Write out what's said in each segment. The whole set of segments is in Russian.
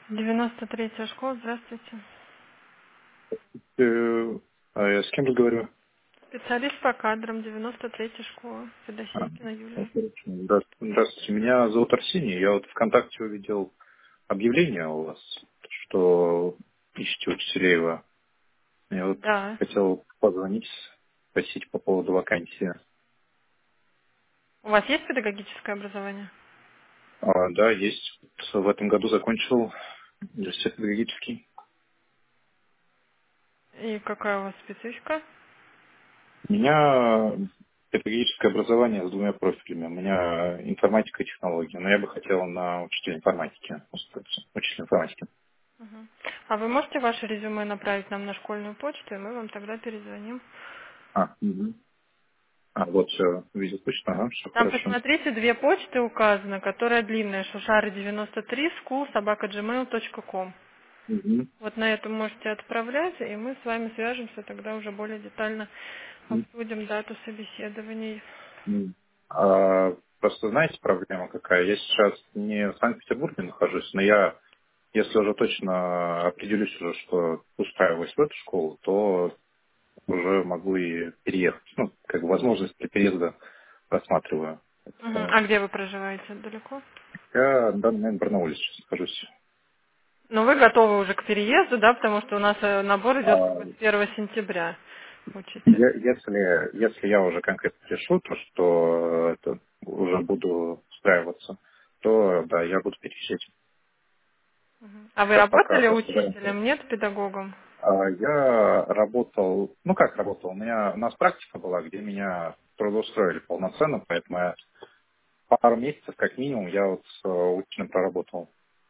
93-я школа, здравствуйте. Я с кем разговариваю? Специалист по кадрам, 93-я школа, А, Федосейкина ну, Юлия. хорошо. Здравствуйте, меня зовут Арсений. Я вот ВКонтакте увидел объявление у вас, что ищете учителей вы. Я вот Да. хотел позвонить, спросить по поводу вакансии. У вас есть педагогическое образование? Да, есть. Вот в этом году закончил университет педагогический. И какая у вас специфика? У меня педагогическое образование с двумя профилями. У меня информатика и технология, но я бы хотел на учителя информатики устроиться. Учитель информатики. Мгм. А вы можете ваше резюме направить нам на школьную почту, и мы вам тогда перезвоним? Мгм. Вот все, видел точно, ага, все Там, хорошо. посмотрите, две почты указаны, которая длинная, шушары93, school@gmail.com. Мгм. Вот на это можете отправлять, и мы с вами свяжемся, тогда уже более детально М, обсудим дату собеседований. м. Просто знаете, проблема какая? Я сейчас не в Санкт-Петербурге нахожусь, но я, если уже точно определюсь уже, что устраиваюсь в эту школу, то уже могу и переехать. Ну, как бы возможность для переезда рассматриваю. Мгм. А где вы проживаете? Далеко? Я в данный момент в Барнауле сейчас нахожусь. Но вы готовы уже к переезду, да, потому что у нас набор идет А, только с 1 сентября учителя. если я уже конкретно решу, то что это уже буду устраиваться, то да, я буду переезжать. Мгм. А вы Сейчас пока работали просто учителем, нет, педагогом? я работал, ну как работал, у нас практика была, где меня трудоустроили полноценно, поэтому я пару месяцев как минимум я вот с учителем проработал.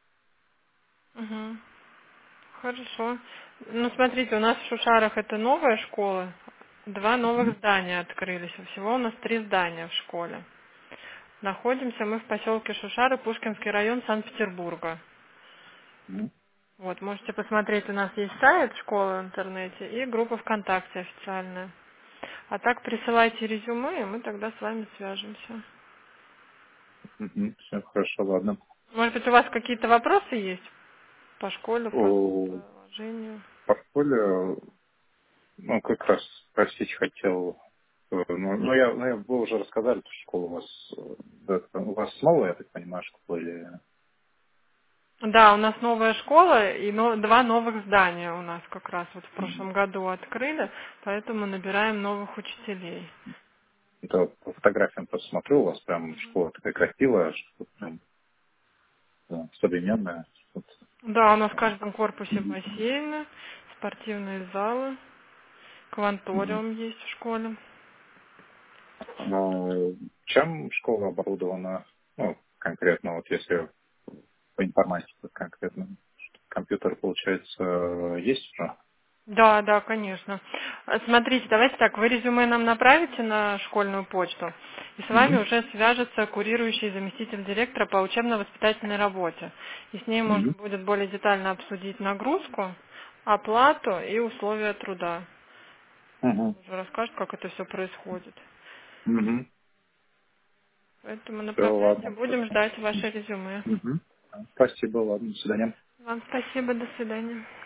Мгм. Хорошо. Ну, смотрите, у нас в Шушарах это новая школа. Два новых здания открылись. Всего у нас 3 здания в школе. Находимся мы в поселке Шушары, Пушкинский район Санкт-Петербурга. Мгм. Вот, можете посмотреть, у нас есть сайт школы в интернете и группа ВКонтакте официальная. А так присылайте резюме, и мы тогда с вами свяжемся. Мгм. Все хорошо, ладно. Может быть, у вас какие-то вопросы есть по школе, по О положению? портфолио, ну как раз спросить хотел. Вы уже рассказали, что школа у вас, у вас новая, я так понимаю, школа или... Да, у нас новая школа и два новых здания у нас как раз вот в Мгм. прошлом году открыли, поэтому набираем новых учителей. Это по фотографиям просто смотрю, у вас прям школа такая красивая, что прям да, современная. Вот. Да, у нас в каждом корпусе Мгм. бассейны, спортивные залы, Мгм. кванториум есть в школе. Чем школа оборудована, ну, конкретно, вот если по информатике конкретно, компьютер, получается, есть уже? Да, да, конечно. Смотрите, давайте так, вы резюме нам направите на школьную почту, и с вами Мгм. уже свяжется курирующий заместитель директора по учебно-воспитательной работе. И с ней можно Мгм. будет более детально обсудить нагрузку, оплату и условия труда. Мгм. Уже расскажет, как это все происходит. Мгм. Поэтому Все, направляйте, ладно. будем ждать ваше резюме. Мгм. Спасибо, ладно, до свидания. Вам спасибо, до свидания.